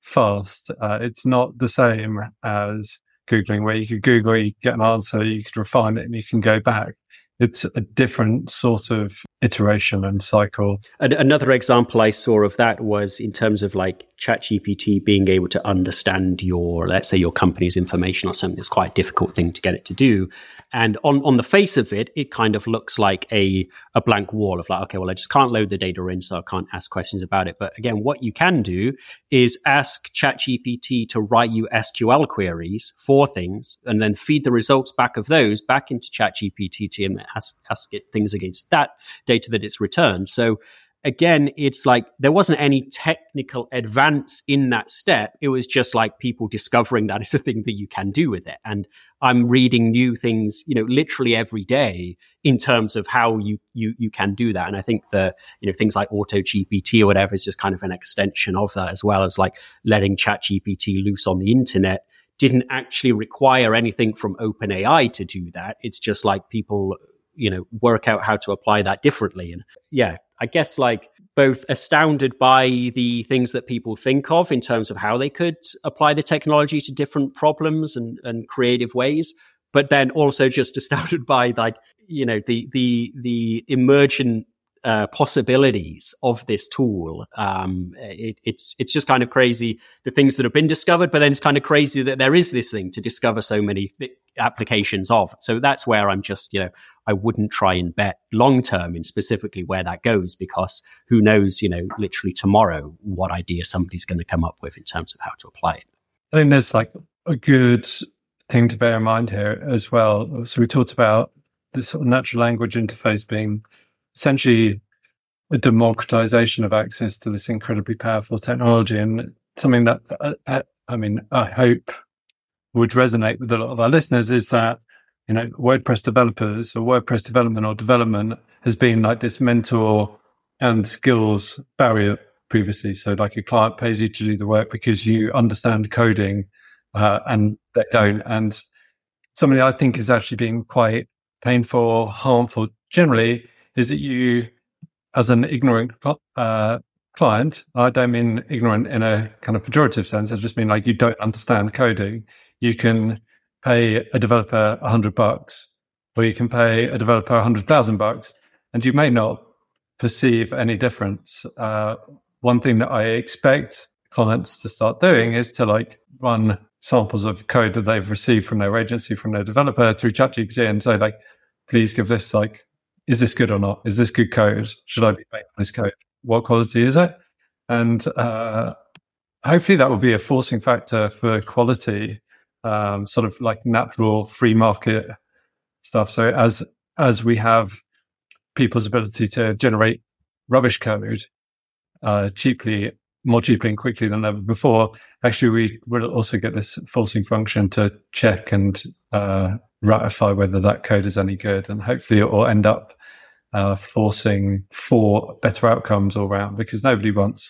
fast. Uh, it's not the same as Googling, where you could Google, you get an answer, you could refine it and you can go back. It's a different sort of iteration and cycle. Another example I saw of that was in terms of like ChatGPT being able to understand your, let's say your company's information or something. It's quite a difficult thing to get it to do. And on, on the face of it, it kind of looks like a, a blank wall of like, okay, well, I just can't load the data in, so I can't ask questions about it. But again, what you can do is ask ChatGPT to write you S Q L queries for things and then feed the results back of those back into ChatGPT to ask, ask it things against that data that it's returned. So again, it's like there wasn't any technical advance in that step. It was just like people discovering that it's a thing that you can do with it. And I'm reading new things, you know, literally every day in terms of how you you you can do that. And I think the, you know, things like AutoGPT or whatever is just kind of an extension of that, as well as like letting ChatGPT loose on the internet didn't actually require anything from OpenAI to do that. It's just like people, you know, work out how to apply that differently. And yeah, I guess like both astounded by the things that people think of in terms of how they could apply the technology to different problems and, and creative ways, but then also just astounded by like, you know, the, the, the emergent uh, possibilities of this tool. Um, it, it's, it's just kind of crazy, the things that have been discovered, but then it's kind of crazy that there is this thing to discover so many th- applications of. So that's where I'm just, you know, I wouldn't try and bet long term in specifically where that goes, because who knows, you know, literally tomorrow, what idea somebody's going to come up with in terms of how to apply it. I think there's like a good thing to bear in mind here as well. So we talked about this sort of natural language interface being essentially a democratization of access to this incredibly powerful technology, and something that, uh, I mean, I hope would resonate with a lot of our listeners is that, you know, WordPress developers or WordPress development or development has been like this mentor and skills barrier previously. So like a client pays you to do the work because you understand coding uh, and they don't. And something I think is actually being quite painful, harmful generally is that you, as an ignorant uh, client, I don't mean ignorant in a kind of pejorative sense. I just mean like you don't understand coding. You can pay a developer a hundred bucks, or you can pay a developer a hundred thousand bucks, and you may not perceive any difference. Uh, one thing that I expect clients to start doing is to like run samples of code that they've received from their agency, from their developer through ChatGPT, and say like, please give this like, is this good or not? Is this good code? Should I be paying for this code? What quality is it? And uh, hopefully that will be a forcing factor for quality. Um, sort of like natural free market stuff. So as as we have people's ability to generate rubbish code uh, cheaply, more cheaply and quickly than ever before, actually we will also get this forcing function to check and uh, ratify whether that code is any good. And hopefully it will end up uh, forcing for better outcomes all around, because nobody wants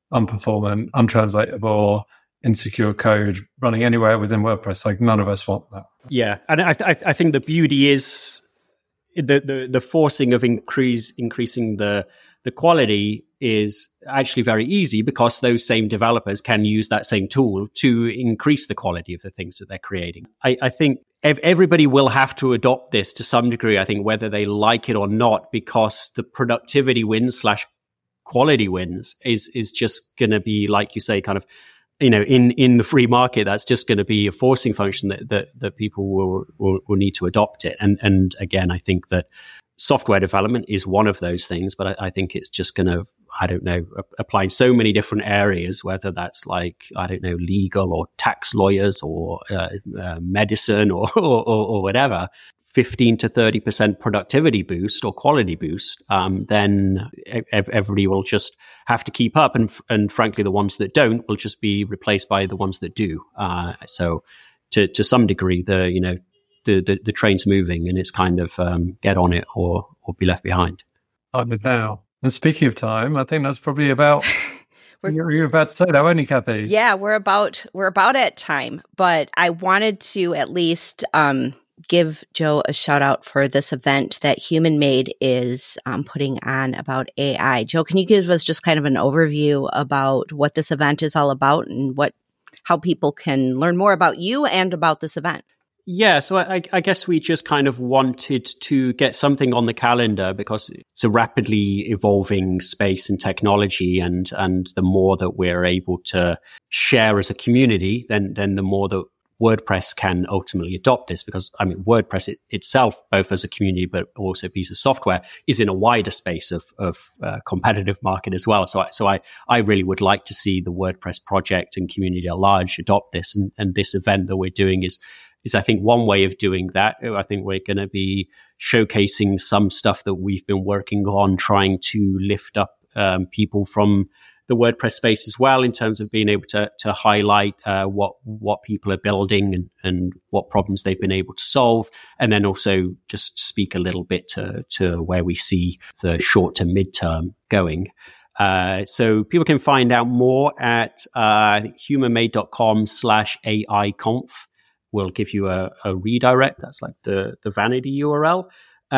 unperformant, untranslatable, insecure code running anywhere within WordPress. Like none of us want that. Yeah, and I, I, I think the beauty is the the, the forcing of increase increasing the the quality is actually very easy because those same developers can use that same tool to increase the quality of the things that they're creating. I, I think ev- everybody will have to adopt this to some degree, I think, whether they like it or not, because the productivity wins slash quality wins is is just going to be, like you say, kind of, you know, in, in the free market, that's just going to be a forcing function that, that, that people will, will, will need to adopt it. And, and again, I think that software development is one of those things, but I, I think it's just going to, I don't know, apply in so many different areas, whether that's like, I don't know, legal or tax lawyers or uh, uh, medicine or, or, or whatever, fifteen to thirty percent productivity boost or quality boost, um, then ev- everybody will just have to keep up. And, and frankly, the ones that don't will just be replaced by the ones that do. Uh, so to, to some degree, the, you know, The, the, the train's moving, and it's kind of um, get on it or or be left behind. I'm with now. And speaking of time, I think that's probably about. you're, you're about to say that, weren't you, Kathy? Yeah, we're about we're about at time, but I wanted to at least um, give Joe a shout out for this event that Human Made is um, putting on about A I. Joe, can you give us just kind of an overview about what this event is all about and what how people can learn more about you and about this event? Yeah, so I, I guess we just kind of wanted to get something on the calendar because it's a rapidly evolving space in technology, and and the more that we're able to share as a community, then then the more that WordPress can ultimately adopt this. Because I mean, WordPress it, itself, both as a community but also a piece of software, is in a wider space of of uh, competitive market as well. So I, so I I really would like to see the WordPress project and community at large adopt this, and and this event that we're doing is. is I think one way of doing that. I think we're going to be showcasing some stuff that we've been working on, trying to lift up um, people from the WordPress space as well, in terms of being able to to highlight uh, what what people are building and, and what problems they've been able to solve, and then also just speak a little bit to to where we see the short to midterm going. Uh, so people can find out more at uh, humanmade.com slash AI conf. We'll give you a, a redirect. That's like the, the vanity U R L.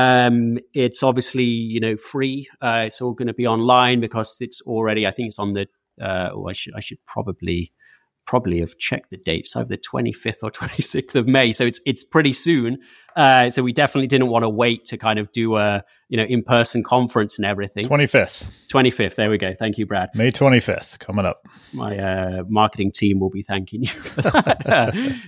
Um, it's obviously, you know, free. Uh, it's all going to be online because it's already, I think it's on the, uh, oh, I should, I should probably, probably have checked the dates. Either the twenty-fifth or twenty-sixth of May. So it's, it's pretty soon. Uh, so we definitely didn't want to wait to kind of do a, you know, in-person conference and everything. twenty-fifth. twenty-fifth. There we go. Thank you, Brad. May twenty-fifth coming up. My uh, marketing team will be thanking you for that.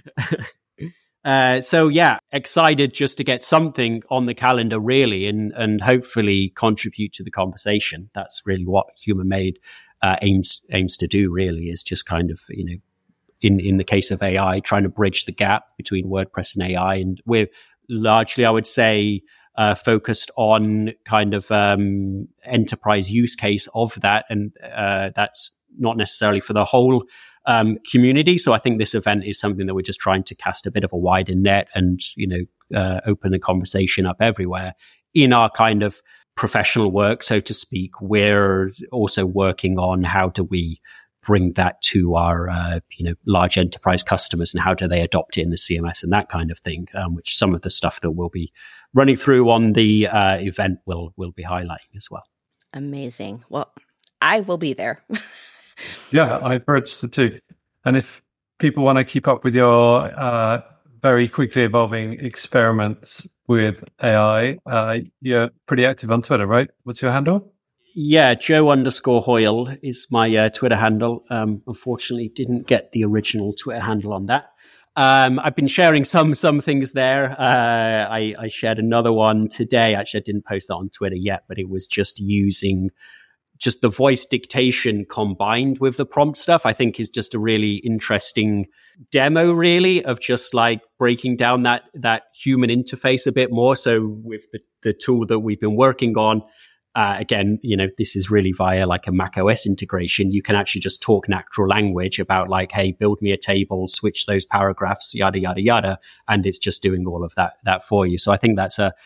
uh, so yeah, excited just to get something on the calendar really, and, and hopefully contribute to the conversation. That's really what Human Made uh, aims, aims to do really, is just kind of, you know, in, in the case of A I, trying to bridge the gap between WordPress and A I. And we're largely, I would say, uh, focused on kind of um, enterprise use case of that. And uh, that's not necessarily for the whole um, community. So I think this event is something that we're just trying to cast a bit of a wider net and, you know, uh, open the conversation up everywhere. In our kind of professional work, so to speak, we're also working on how do we bring that to our, uh, you know, large enterprise customers, and how do they adopt it in the C M S and that kind of thing, um, which some of the stuff that we'll be running through on the uh, event will will be highlighting as well. Amazing. Well, I will be there. Yeah, I've registered too. And if people want to keep up with your uh, very quickly evolving experiments with A I, uh, you're pretty active on Twitter, right? What's your handle? Yeah, Joe underscore Hoyle is my uh, Twitter handle. Um, unfortunately, didn't get the original Twitter handle on that. Um, I've been sharing some some things there. Uh, I, I shared another one today. Actually, I didn't post that on Twitter yet, but it was just using just the voice dictation combined with the prompt stuff. I think is just a really interesting demo, really, of just like breaking down that that human interface a bit more. So with the, the tool that we've been working on, Uh, again, you know, this is really via like a macOS integration. You can actually just talk natural language about like, hey, build me a table, switch those paragraphs, yada, yada, yada. And it's just doing all of that, that for you. So I think that's a,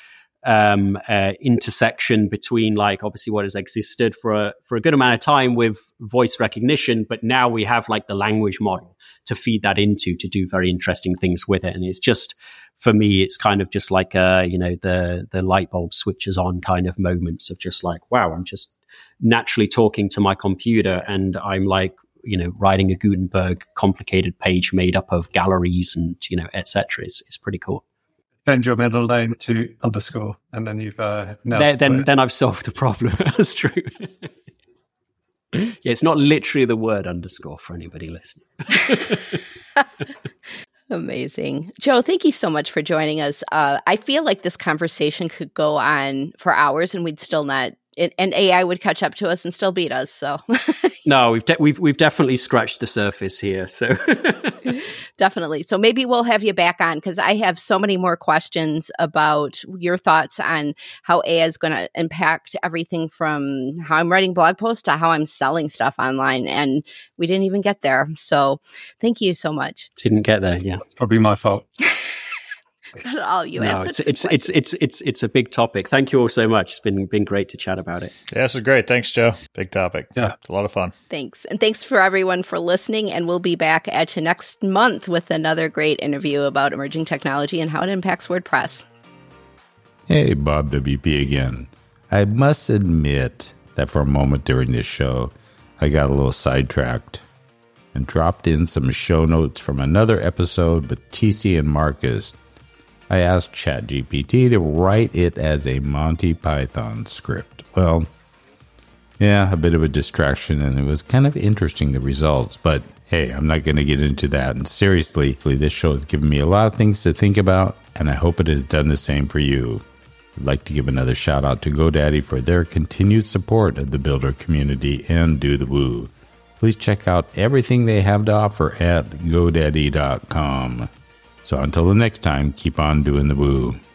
um, uh, intersection between like obviously what has existed for a, for a good amount of time with voice recognition, but now we have like the language model to feed that into to do very interesting things with it. And it's just, for me, it's kind of just like, uh, you know, the, the light bulb switches on kind of moments of just like, wow, I'm just naturally talking to my computer and I'm like, you know, writing a Gutenberg complicated page made up of galleries and, you know, et cetera. It's, it's pretty cool. Change your middle name to underscore, and then you've uh, then then, then I've solved the problem. That's true. Yeah, it's not literally the word underscore for anybody listening. Amazing. Joe, thank you so much for joining us. Uh, I feel like this conversation could go on for hours and we'd still not, it, and A I would catch up to us and still beat us. So no, we've de- we've we've definitely scratched the surface here. So definitely. So maybe we'll have you back on because I have so many more questions about your thoughts on how A I is going to impact everything from how I'm writing blog posts to how I'm selling stuff online. And we didn't even get there. So thank you so much. Didn't get there. Yeah. It's probably my fault. Not all you no, asked. It's it's, it's it's it's it's a big topic. Thank you all so much. It's been been great to chat about it. Yeah, this is great. Thanks, Joe. Big topic. Yeah, it's a lot of fun. Thanks, and thanks for everyone for listening. And we'll be back at you next month with another great interview about emerging technology and how it impacts WordPress. Hey, Bob W P again. I must admit that for a moment during this show, I got a little sidetracked and dropped in some show notes from another episode with T C and Marcus. I asked ChatGPT to write it as a Monty Python script. Well, yeah, a bit of a distraction, and it was kind of interesting, the results. But hey, I'm not going to get into that. And seriously, this show has given me a lot of things to think about, and I hope it has done the same for you. I'd like to give another shout out to GoDaddy for their continued support of the Builder community and Do the Woo. Please check out everything they have to offer at GoDaddy dot com. So until the next time, keep on doing the woo.